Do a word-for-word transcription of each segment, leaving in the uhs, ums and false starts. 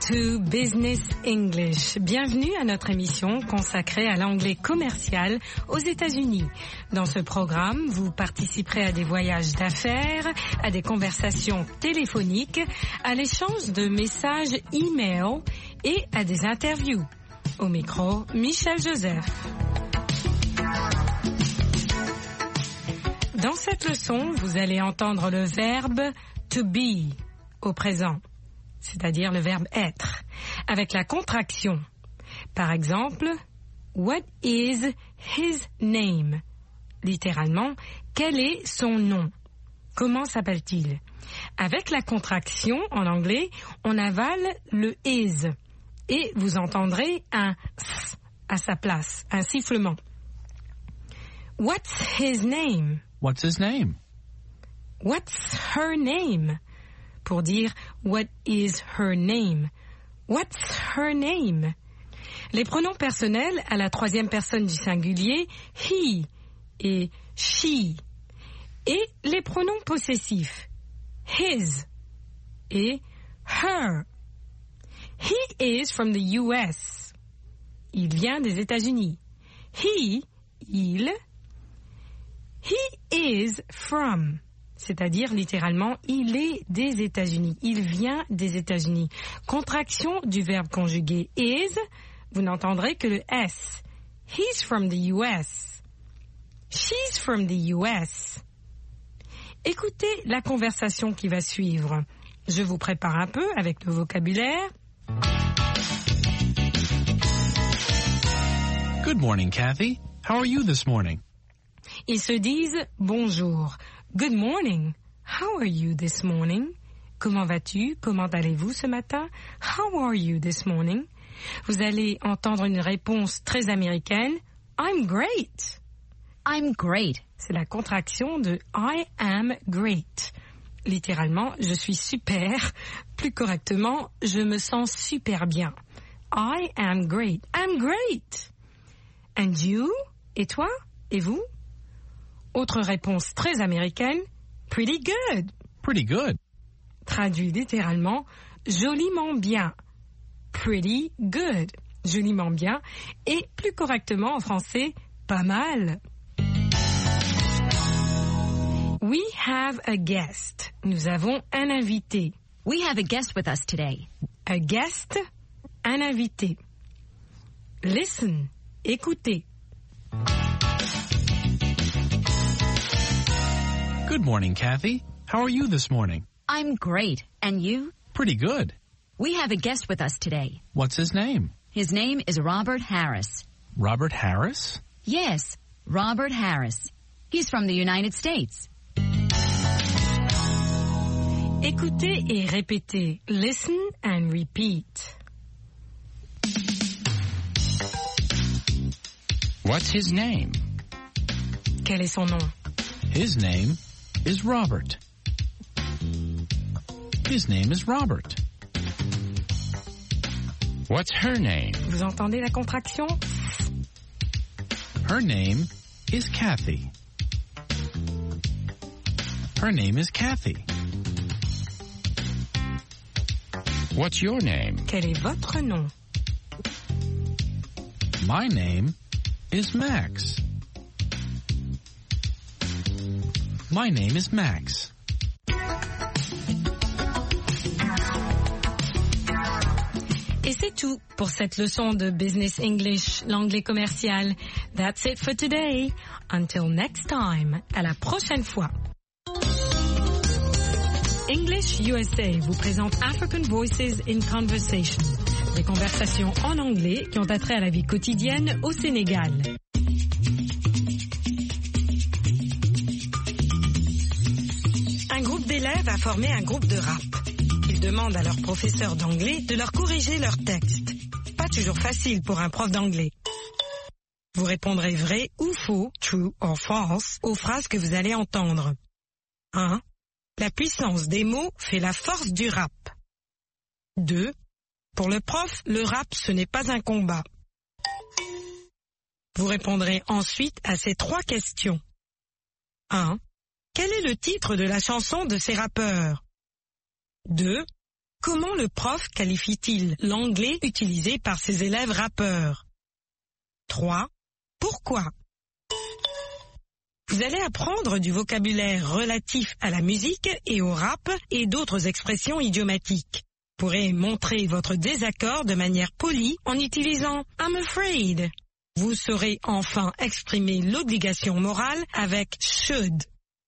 to Business English. Bienvenue à notre émission consacrée à l'anglais commercial aux États-Unis. Dans ce programme, vous participerez à des voyages d'affaires, à des conversations téléphoniques, à l'échange de messages e-mail et à des interviews. Au micro, Michel Joseph. Dans cette leçon, vous allez entendre le verbe to be au présent, c'est-à-dire le verbe être, avec la contraction. Par exemple, what is his name? Littéralement, quel est son nom? Comment s'appelle-t-il? Avec la contraction, en anglais, on avale le is et vous entendrez un s à sa place, un sifflement. What's his name? What's his name? What's her name? Pour dire what is her name? What's her name? Les pronoms personnels à la troisième personne du singulier, he et she. Et les pronoms possessifs, his et her. He is from the U S. Il vient des États-Unis. He, il. He is from. C'est-à-dire, littéralement, il est des États-Unis. Il vient des États-Unis. Contraction du verbe conjugué is, vous n'entendrez que le S. He's from the U S. She's from the U S. Écoutez la conversation qui va suivre. Je vous prépare un peu avec le vocabulaire. Good morning, Kathy. How are you this morning? Ils se disent bonjour. Good morning. How are you this morning? Comment vas-tu? Comment allez-vous ce matin? How are you this morning? Vous allez entendre une réponse très américaine. I'm great. I'm great. C'est la contraction de I am great. Littéralement, je suis super. Plus correctement, je me sens super bien. I am great. I'm great. And you? Et toi? Et vous? Autre réponse très américaine, pretty good. Pretty good. Traduit littéralement, joliment bien. Pretty good. Joliment bien. Et plus correctement en français, pas mal. We have a guest. Nous avons un invité. We have a guest with us today. A guest, un invité. Listen, écoutez. Good morning, Kathy. How are you this morning? I'm great. And you? Pretty good. We have a guest with us today. What's his name? His name is Robert Harris. Robert Harris? Yes, Robert Harris. He's from the United States. Écoutez et répétez. Listen and repeat. What's his name? Quel est son nom? His name is Robert. His name is Robert. What's her name? Vous entendez la contraction? Her name is Kathy. Her name is Kathy. What's your name? Quel est votre nom? My name is Max. My name is Max. Et c'est tout pour cette leçon de Business English, l'anglais commercial. That's it for today. Until next time. À la prochaine fois. English U S A vous présente African Voices in Conversation. Des conversations en anglais qui ont attrait à la vie quotidienne au Sénégal. Un groupe d'élèves a formé un groupe de rap. Ils demandent à leur professeur d'anglais de leur corriger leurs textes. Pas toujours facile pour un prof d'anglais. Vous répondrez vrai ou faux, true or false, aux phrases que vous allez entendre. un. La puissance des mots fait la force du rap. deux. Pour le prof, le rap, ce n'est pas un combat. Vous répondrez ensuite à ces trois questions. un. Quel est le titre de la chanson de ces rappeurs? deux. Comment le prof qualifie-t-il l'anglais utilisé par ses élèves rappeurs? trois. Pourquoi? Vous allez apprendre du vocabulaire relatif à la musique et au rap et d'autres expressions idiomatiques. Vous pourrez montrer votre désaccord de manière polie en utilisant « I'm afraid ». Vous saurez enfin exprimer l'obligation morale avec « should ».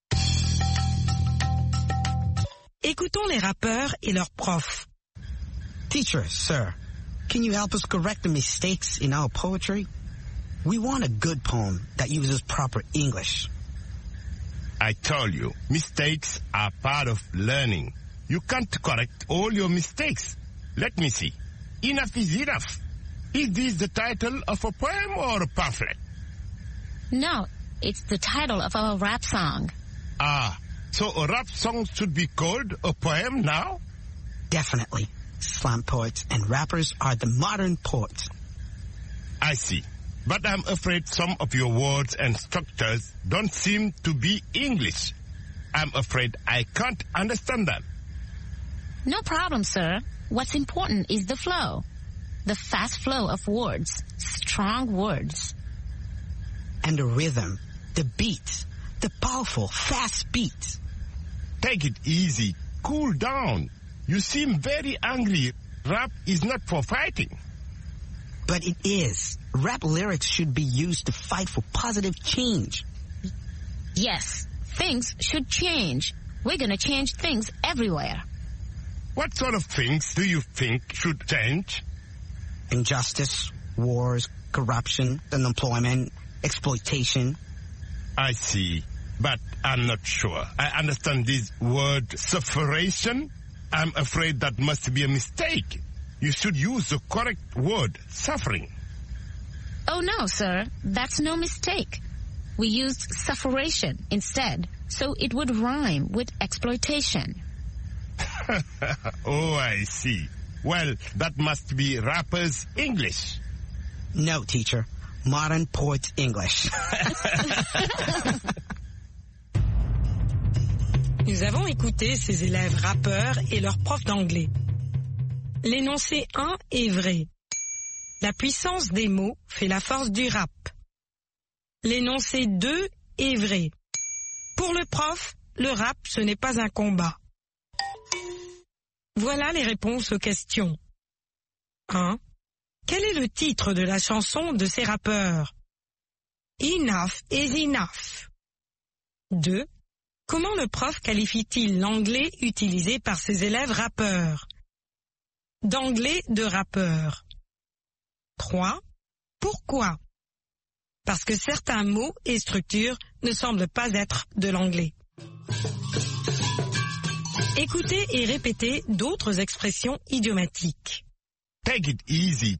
Écoutons les rappeurs et leurs profs. Teacher, sir, can you help us correct the mistakes in our poetry? We want a good poem that uses proper English. I told you, mistakes are part of learning. You can't correct all your mistakes. Let me see. Enough is enough. Is this the title of a poem or a pamphlet? No, it's the title of our rap song. Ah, so a rap song should be called a poem now? Definitely. Slam poets and rappers are the modern poets. I see. But I'm afraid some of your words and structures don't seem to be English. I'm afraid I can't understand them. No problem, sir. What's important is the flow. The fast flow of words. Strong words. And the rhythm, the beats, the powerful, fast beats. Take it easy. Cool down. You seem very angry. Rap is not for fighting. But it is. Rap lyrics should be used to fight for positive change. Yes, things should change. We're gonna change things everywhere. What sort of things do you think should change? Injustice, wars, corruption, unemployment, exploitation. I see, but I'm not sure. I understand this word sufferation. I'm afraid that must be a mistake. You should use the correct word, suffering. Oh no, sir, that's no mistake. We used sufferation instead, so it would rhyme with exploitation. Oh, I see. Well, that must be rappers' English. No, teacher. Modern poets' English. Nous avons écouté ces élèves rappeurs et leurs profs d'anglais. L'énoncé un est vrai. La puissance des mots fait la force du rap. L'énoncé deux est vrai. Pour le prof, le rap, ce n'est pas un combat. Voilà les réponses aux questions. un. Quel est le titre de la chanson de ces rappeurs? Enough is enough. deux. Comment le prof qualifie-t-il l'anglais utilisé par ses élèves rappeurs? D'anglais de rappeur. trois. Pourquoi? Parce que certains mots et structures ne semblent pas être de l'anglais. Écoutez et répétez d'autres expressions idiomatiques. Take it easy.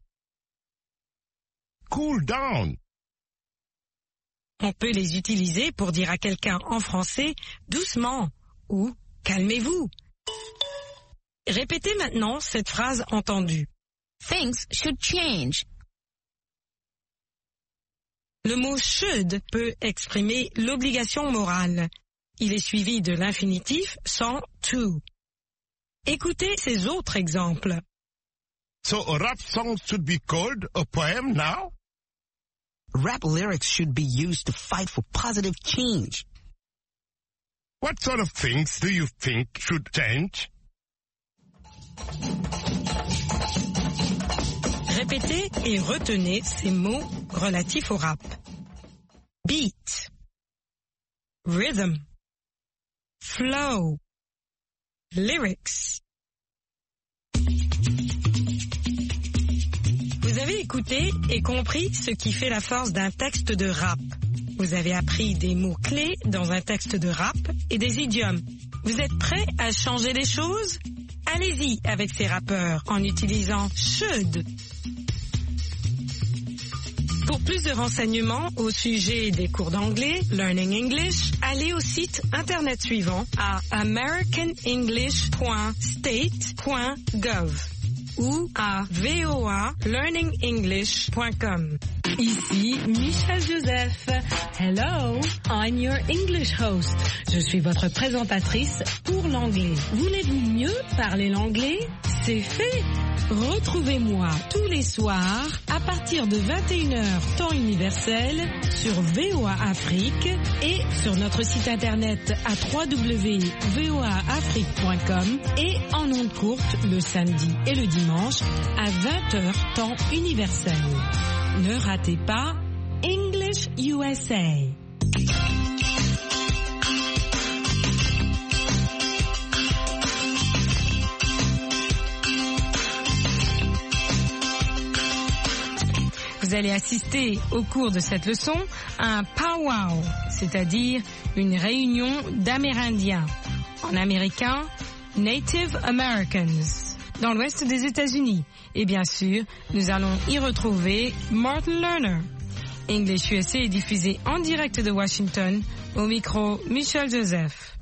Cool down. On peut les utiliser pour dire à quelqu'un en français « doucement » ou « calmez-vous ». Répétez maintenant cette phrase entendue. Things should change. Le mot should peut exprimer l'obligation morale. Il est suivi de l'infinitif sans to. Écoutez ces autres exemples. So a rap song should be called a poem now? Rap lyrics should be used to fight for positive change. What sort of things do you think should change? Répétez et retenez ces mots relatifs au rap. Beat, rhythm, flow, lyrics. Vous avez écouté et compris ce qui fait la force d'un texte de rap. Vous avez appris des mots-clés dans un texte de rap et des idiomes. Vous êtes prêts à changer les choses? Allez-y avec ces rappeurs en utilisant should. Pour plus de renseignements au sujet des cours d'anglais, Learning English, allez au site internet suivant à american english point state point gov ou à voa learning english point com. Ici Michel Joseph. Hello, I'm your English host. Je suis votre présentatrice pour l'anglais. Voulez-vous mieux parler l'anglais? C'est fait! Retrouvez-moi tous les soirs à partir de vingt et une heures temps universel sur V O A Afrique et sur notre site internet à w w w point v o a afrique point com et en ondes courtes le samedi et le dimanche à vingt heures temps universel. Ne ratez pas English U S A. Vous allez assister au cours de cette leçon à un powwow, c'est-à-dire une réunion d'Amérindiens. En américain, Native Americans, dans l'ouest des États-Unis. Et bien sûr, nous allons y retrouver Martin Lerner. English U S A est diffusé en direct de Washington, au micro Michel Joseph.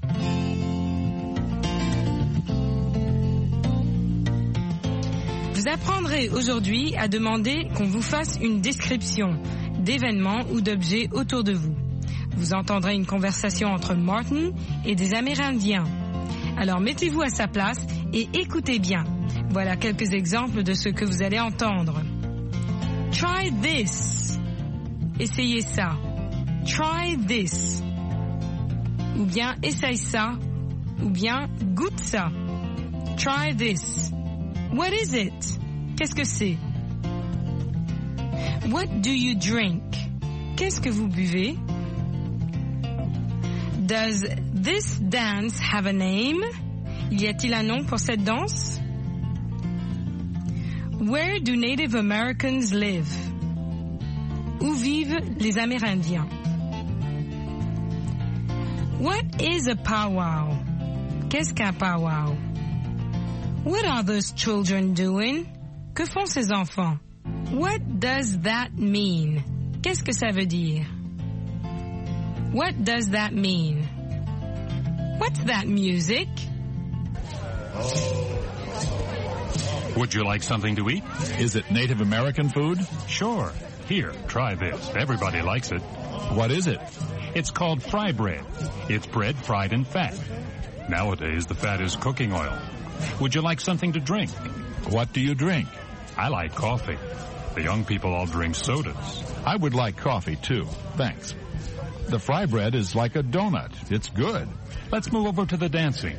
Vous apprendrez aujourd'hui à demander qu'on vous fasse une description d'événements ou d'objets autour de vous. Vous entendrez une conversation entre Martin et des Amérindiens. Alors mettez-vous à sa place et écoutez bien. Voilà quelques exemples de ce que vous allez entendre. Try this. Essayez ça. Try this. Ou bien essaye ça. Ou bien goûte ça. Try this. What is it? Qu'est-ce que c'est? What do you drink? Qu'est-ce que vous buvez? Does this dance have a name? Y a-t-il un nom pour cette danse? Where do Native Americans live? Où vivent les Amérindiens? What is a powwow? Qu'est-ce qu'un powwow? What are those children doing? Que font ces enfants? What does that mean? Qu'est-ce que ça veut dire? What does that mean? What's that music? Would you like something to eat? Is it Native American food? Sure. Here, try this. Everybody likes it. What is it? It's called fry bread. It's bread fried in fat. Nowadays, the fat is cooking oil. Would you like something to drink? What do you drink? I like coffee. The young people all drink sodas. I would like coffee, too. Thanks. The fry bread is like a donut. It's good. Let's move over to the dancing.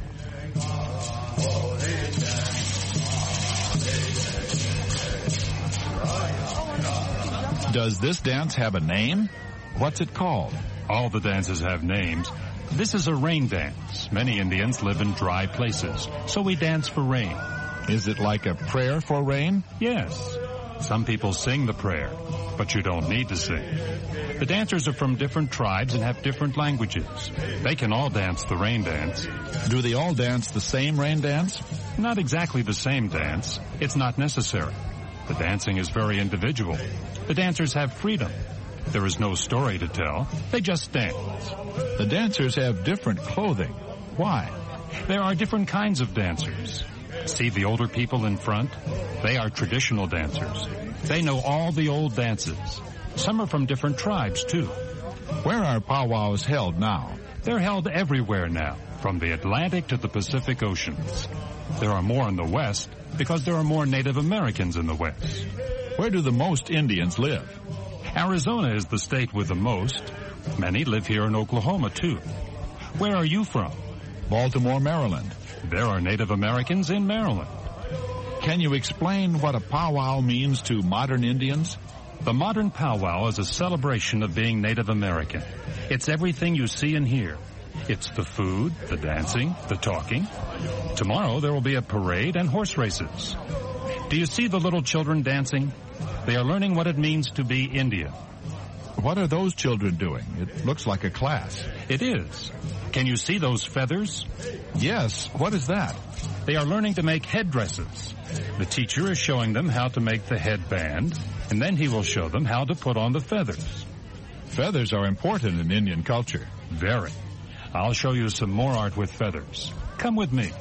Does this dance have a name? What's it called? All the dances have names. This is a rain dance. Many Indians live in dry places, so we dance for rain. Is it like a prayer for rain? Yes. Some people sing the prayer, but you don't need to sing. The dancers are from different tribes and have different languages. They can all dance the rain dance. Do they all dance the same rain dance? Not exactly the same dance. It's not necessary. The dancing is very individual. The dancers have freedom. There is no story to tell. They just dance. The dancers have different clothing. Why? There are different kinds of dancers. See the older people in front? They are traditional dancers. They know all the old dances. Some are from different tribes, too. Where are powwows held now? They're held everywhere now, from the Atlantic to the Pacific Oceans. There are more in the West because there are more Native Americans in the West. Where do the most Indians live? Arizona is the state with the most. Many live here in Oklahoma, too. Where are you from? Baltimore, Maryland. There are Native Americans in Maryland. Can you explain what a powwow means to modern Indians? The modern powwow is a celebration of being Native American. It's everything you see and hear. It's the food, the dancing, the talking. Tomorrow there will be a parade and horse races. Do you see the little children dancing? They are learning what it means to be Indian. What are those children doing? It looks like a class. It is. Can you see those feathers? Yes. What is that? They are learning to make headdresses. The teacher is showing them how to make the headband, and then he will show them how to put on the feathers. Feathers are important in Indian culture. Very. I'll show you some more art with feathers. Come with me.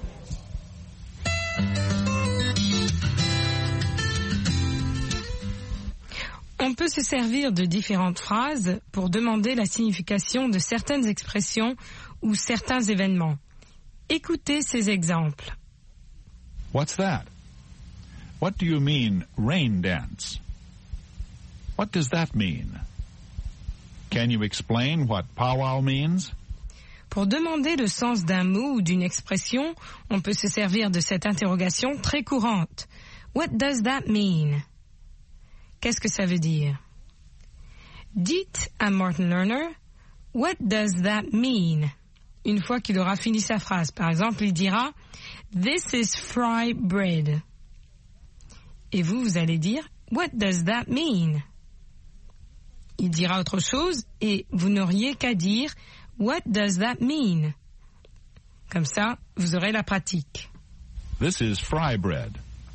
On peut se servir de différentes phrases pour demander la signification de certaines expressions ou certains événements. Écoutez ces exemples. What's that? What do you mean, rain dance? What does that mean? Can you explain what powwow means? Pour demander le sens d'un mot ou d'une expression, on peut se servir de cette interrogation très courante. What does that mean? Qu'est-ce que ça veut dire? Dites à Martin Lerner, what does that mean? Une fois qu'il aura fini sa phrase. Par exemple, il dira, this is fry bread. Et vous, vous allez dire, what does that mean? Il dira autre chose et vous n'auriez qu'à dire, what does that mean? Comme ça, vous aurez la pratique. This is fry bread.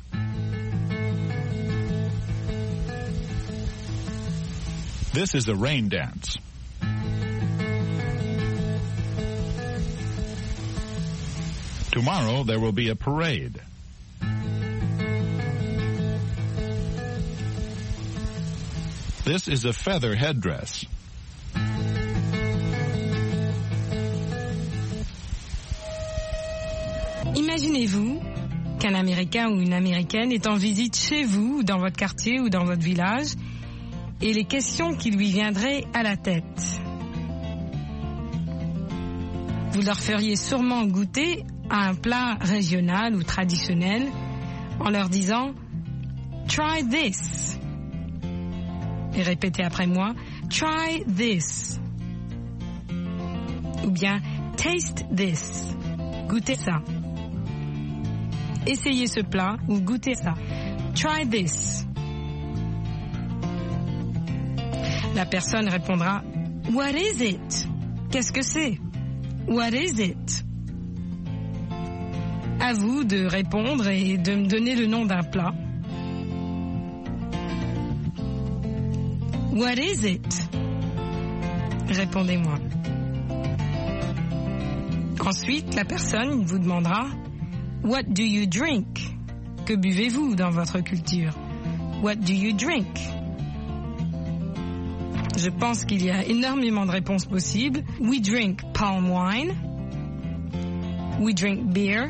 This is a rain dance. Tomorrow there will be a parade. This is a feather headdress. Imaginez-vous qu'un Américain ou une Américaine est en visite chez vous, dans votre quartier ou dans votre village, et les questions qui lui viendraient à la tête. Vous leur feriez sûrement goûter à un plat régional ou traditionnel en leur disant « Try this ». Et répétez après moi « Try this ». Ou bien « Taste this ». Goûtez ça. Essayez ce plat ou goûtez ça. Try this. La personne répondra « What is it ?» Qu'est-ce que c'est? What is it? À vous de répondre et de me donner le nom d'un plat. What is it? Répondez-moi. Ensuite, la personne vous demandera What do you drink? Que buvez-vous dans votre culture? What do you drink? Je pense qu'il y a énormément de réponses possibles. We drink palm wine. We drink beer.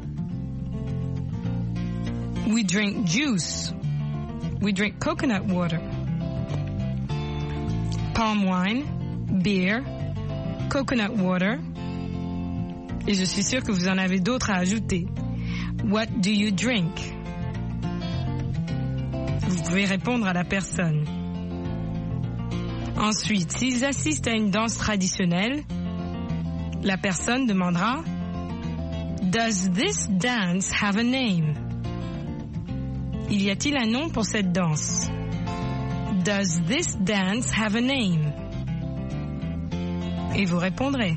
We drink juice. We drink coconut water. Palm wine, beer, coconut water. Et je suis sûre que vous en avez d'autres à ajouter. What do you drink? Vous pouvez répondre à la personne. Ensuite, s'ils assistent à une danse traditionnelle, la personne demandera Does this dance have a name? Il y a-t-il un nom pour cette danse? Does this dance have a name? Et vous répondrez.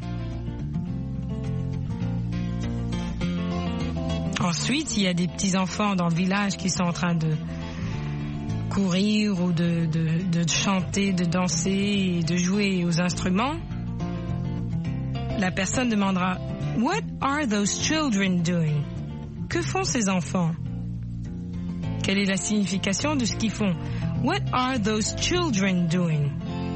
Ensuite, il y a des petits enfants dans le village qui sont en train de courir ou de, de, de chanter, de danser et de jouer aux instruments. La personne demandera What are those children doing? Que font ces enfants? Quelle est la signification de ce qu'ils font? What are those children doing?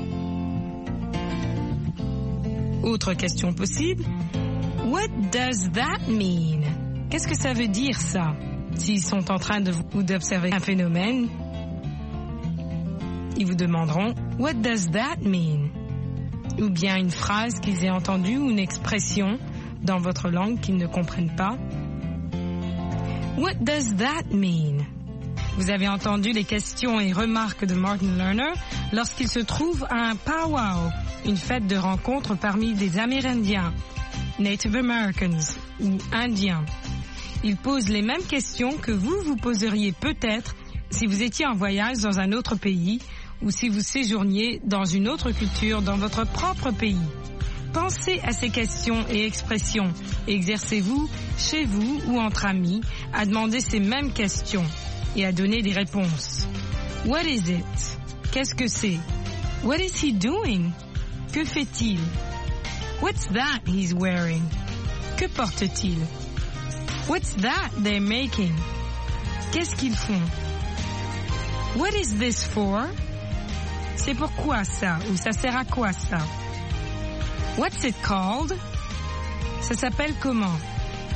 Autre question possible. What does that mean? Qu'est-ce que ça veut dire ça? S'ils sont en train de ou d'observer un phénomène, ils vous demanderont What does that mean? Ou bien une phrase qu'ils aient entendue ou une expression dans votre langue qu'ils ne comprennent pas. What does that mean? Vous avez entendu les questions et remarques de Martin Lerner lorsqu'il se trouve à un powwow, une fête de rencontre parmi des Amérindiens, Native Americans ou Indiens. Il pose les mêmes questions que vous vous poseriez peut-être si vous étiez en voyage dans un autre pays ou si vous séjourniez dans une autre culture dans votre propre pays. Pensez à ces questions et expressions et exercez-vous, chez vous ou entre amis, à demander ces mêmes questions et à donner des réponses. What is it? Qu'est-ce que c'est? What is he doing? Que fait-il? What's that he's wearing? Que porte-t-il? What's that they're making? Qu'est-ce qu'ils font? What is this for? C'est pourquoi ça? Ou ça sert à quoi ça? What's it called? Ça s'appelle comment?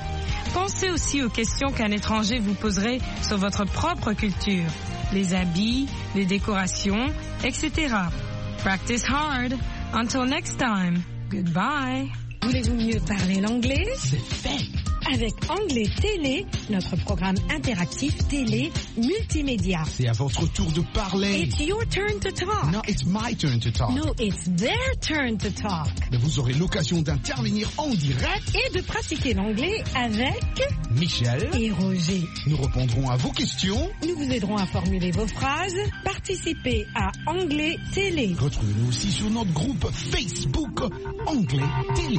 Pensez aussi aux questions qu'un étranger vous poserait sur votre propre culture, les habits, les décorations, et cetera. Practice hard. Until next time. Goodbye. Voulez-vous mieux parler l'anglais? C'est fait. Avec Anglais Télé, notre programme interactif télé multimédia. C'est à votre tour de parler. It's your turn to talk. No, it's my turn to talk. No, it's their turn to talk. Mais vous aurez l'occasion d'intervenir en direct et de pratiquer l'anglais avec Michel et Roger. Nous répondrons à vos questions. Nous vous aiderons à formuler vos phrases. Participez à Anglais Télé. Retrouvez-nous aussi sur notre groupe Facebook Anglais Télé.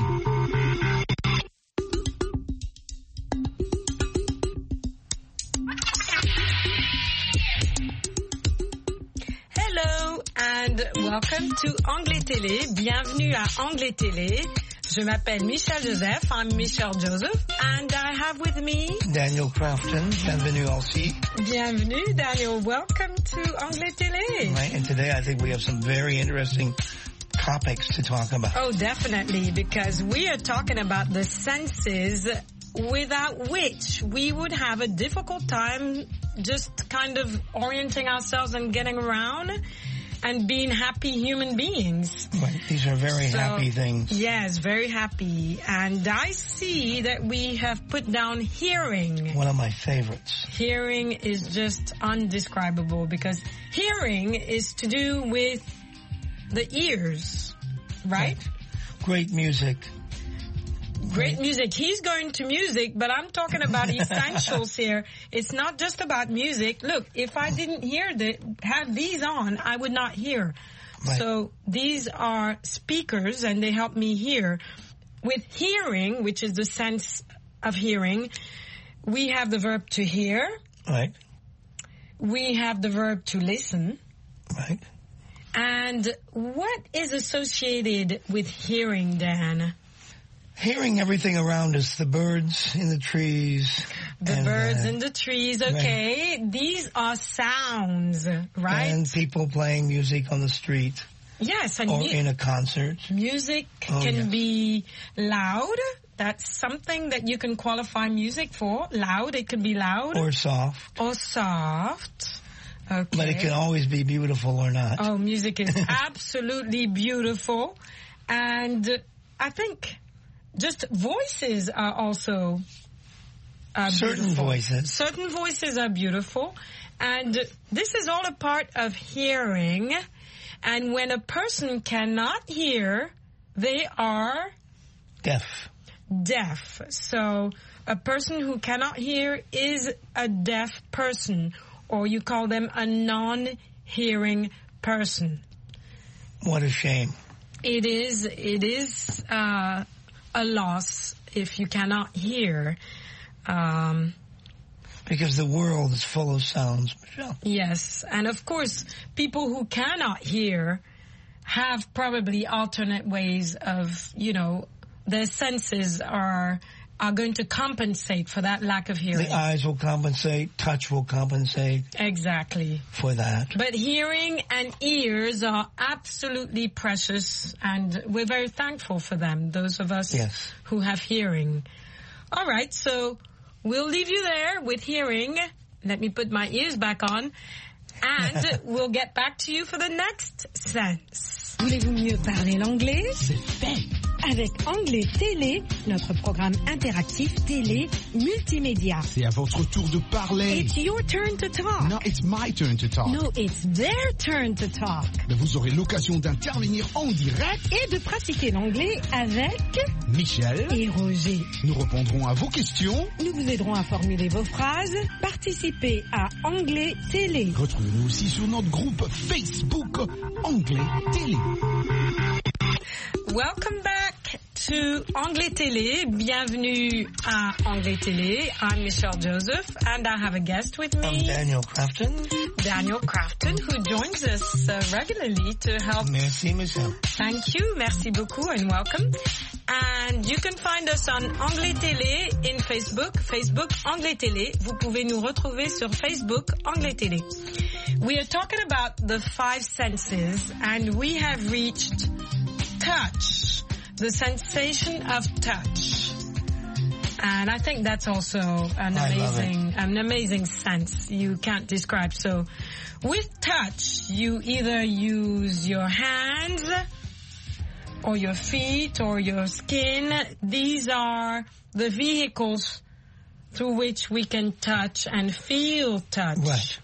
And welcome to Anglais Télé. Bienvenue à Anglais Télé. Je m'appelle Michelle Joseph. I'm Michelle Joseph. And I have with me Daniel Crafton. Bienvenue aussi. Bienvenue, Daniel. Welcome to Anglais Télé. Right, and today I think we have some very interesting topics to talk about. Oh, definitely, because we are talking about the senses without which we would have a difficult time just kind of orienting ourselves and getting around and being happy human beings. Right. These are very so, happy things. Yes, very happy. And I see that we have put down hearing. One of my favorites. Hearing is just undescribable because hearing is to do with the ears, right? right. Great music. Great music. He's going to music, but I'm talking about essentials here. It's not just about music. Look, if I didn't hear the, have these on, I would not hear. Right. So these are speakers and they help me hear. With hearing, which is the sense of hearing, we have the verb to hear. Right. We have the verb to listen. Right. And what is associated with hearing, Dan? Hearing everything around us, the birds in the trees. The and, birds uh, in the trees, okay. Right. These are sounds, right? And people playing music on the street. Yes. And or mu- in a concert. Music oh, can yes. be loud. That's something that you can qualify music for. Loud, it can be loud. Or soft. Or soft. Okay. But it can always be beautiful or not. Oh, music is absolutely beautiful. And I think just voices are also uh, certain beautiful. voices. Certain voices are beautiful. And this is all a part of hearing. And when a person cannot hear, they are deaf. Deaf. So a person who cannot hear is a deaf person, or you call them a non-hearing person. What a shame. It is, it is, uh, a loss if you cannot hear. Um, because the world is full of sounds, Michelle. Yes. And of course, people who cannot hear have probably alternate ways of, you know, their senses are are going to compensate for that lack of hearing. The eyes will compensate, touch will compensate. Exactly. For that. But hearing and ears are absolutely precious, and we're very thankful for them, those of us yes. who have hearing. All right, so we'll leave you there with hearing. Let me put my ears back on, and we'll get back to you for the next sense. Voulez-vous mieux parler l'anglais? C'est fait. Avec Anglais Télé, notre programme interactif télé multimédia. C'est à votre tour de parler. It's your turn to talk. No, it's my turn to talk. No, it's their turn to talk. Mais vous aurez l'occasion d'intervenir en direct et de pratiquer l'anglais avec Michel et Roger. Nous répondrons à vos questions. Nous vous aiderons à formuler vos phrases. Participez à Anglais Télé. Retrouvez-nous aussi sur notre groupe Facebook Anglais Télé. Welcome back to Anglais Télé. Bienvenue à Anglais Télé. I'm Michelle Joseph, and I have a guest with me. I'm Daniel Crafton. Daniel Crafton, who joins us uh, regularly to help. Merci, Michelle. Thank you. Merci beaucoup, and welcome. And you can find us on Anglais Télé in Facebook. Facebook Anglais Télé. Vous pouvez nous retrouver sur Facebook Anglais Télé. We are talking about the five senses, and we have reached touch, the sensation of touch. And I think that's also an I love amazing, an amazing sense you can't describe. So with touch, you either use your hands or your feet or your skin. These are the vehicles through which we can touch and feel touch. Right.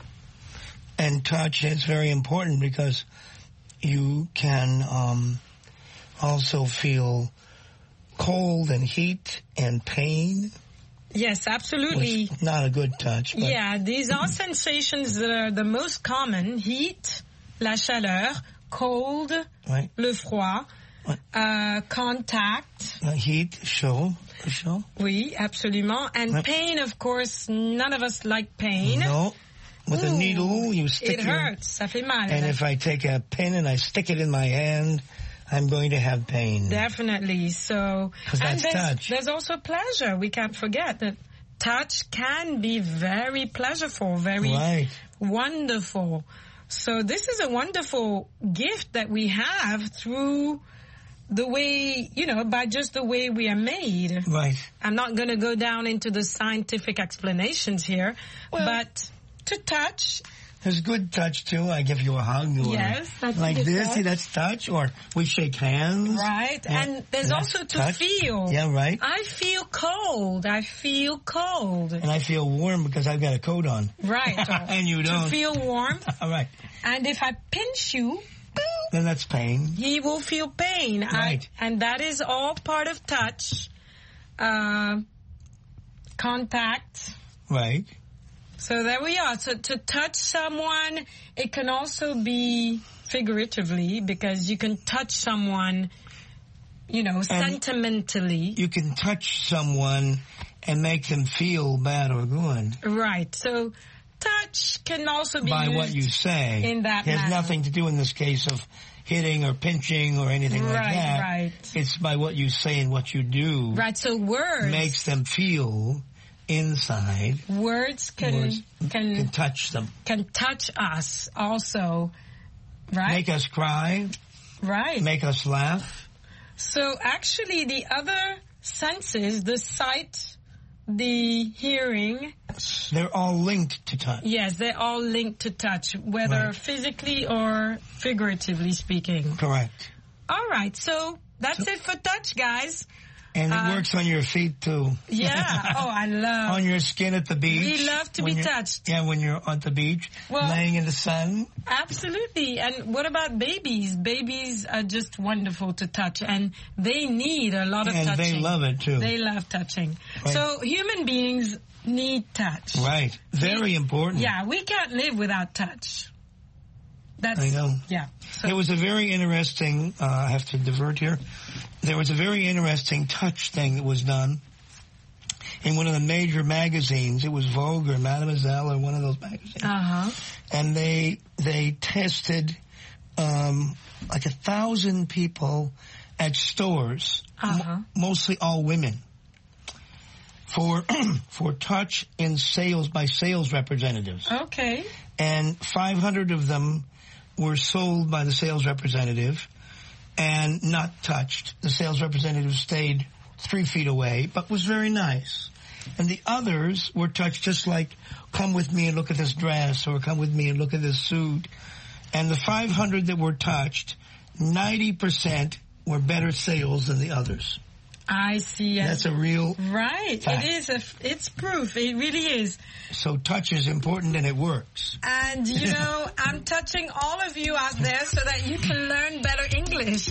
And touch is very important because you can um, also feel cold and heat and pain. Yes, absolutely. Which not a good touch. But yeah, these are sensations that are the most common. Heat, la chaleur, cold, right. le froid, uh, contact. Uh, heat, chaud, chaud. Oui, absolument. And right. pain, of course, none of us like pain. No. With Ooh, a needle, you stick it your... hurts. Ça fait mal. And if I take a pin and I stick it in my hand, I'm going to have pain. Definitely. So, because that's there's, touch. There's also pleasure. We can't forget that touch can be very pleasureful, very right. wonderful. So this is a wonderful gift that we have through the way, you know, by just the way we are made. Right. I'm not going to go down into the scientific explanations here, well, but to touch... There's good touch, too. I give you a hug. Or yes, that's like this, touch. See, that's touch. Or we shake hands. Right. And, and there's also to touch. feel. Yeah, right. I feel cold. I feel cold. And I feel warm because I've got a coat on. Right. And you don't. To feel warm. All right. And if I pinch you, then that's pain. He will feel pain. Right. I, and that is all part of touch. Uh, contact. Right. So there we are. So to touch someone, it can also be figuratively because you can touch someone, you know, and sentimentally. You can touch someone and make them feel bad or good. Right. So touch can also be by used what you say. In that it has manner. Nothing to do in this case of hitting or pinching or anything right, like that. Right. It's by what you say and what you do. Right. So words makes them feel inside. Words can words can, can touch them. Can touch us also. Right. Make us cry. Right. Make us laugh. So actually the other senses, the sight, the hearing, they're all linked to touch. Yes, they're all linked to touch, whether right. physically or figuratively speaking. Correct. All right, so that's so, it for touch, guys. And it uh, works on your feet, too. Yeah. Oh, I love... on your skin at the beach. We love to be touched. Yeah, when you're on the beach, well, laying in the sun. Absolutely. And what about babies? Babies are just wonderful to touch, and they need a lot of and touching. And they love it, too. They love touching. Right. So human beings need touch. Right. Very we, important. Yeah, we can't live without touch. That's, I know. Yeah. So. There was a very interesting, uh, I have to divert here. There was a very interesting touch thing that was done in one of the major magazines. It was Vogue or Mademoiselle or one of those magazines. Uh-huh. And they, they tested, um, like a thousand people at stores, uh-huh. m- mostly all women, for, for touch in sales by sales representatives. Okay. And five hundred of them were sold by the sales representative and not touched. The sales representative stayed three feet away, but was very nice. And the others were touched just like, come with me and look at this dress, or come with me and look at this suit. And the five hundred that were touched, ninety percent were better sales than the others. I see. That's a real right. fact. It is. A, it's proof. It really is. So touch is important and it works. And you know, I'm touching all of you out there so that you can learn better English.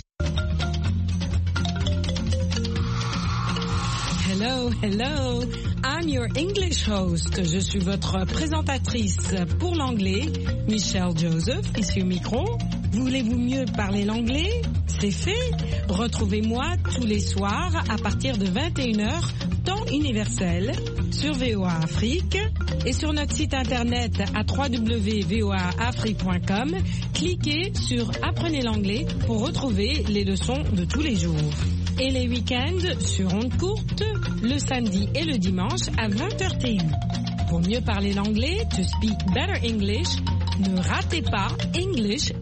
Hello, hello. I'm your English host. Je suis votre présentatrice pour l'anglais, Michelle Joseph, ici au micro. Voulez-vous mieux parler l'anglais? C'est fait. Retrouvez-moi tous les soirs à partir de vingt et une heures, temps universel, sur V O A Afrique et sur notre site internet à w w w point v o a afrique point com. Cliquez sur Apprenez l'anglais pour retrouver les leçons de tous les jours. Et les week-ends sur ondes courtes, le samedi et le dimanche à vingt heures T U. Pour mieux parler l'anglais, to speak better English, ne ratez pas English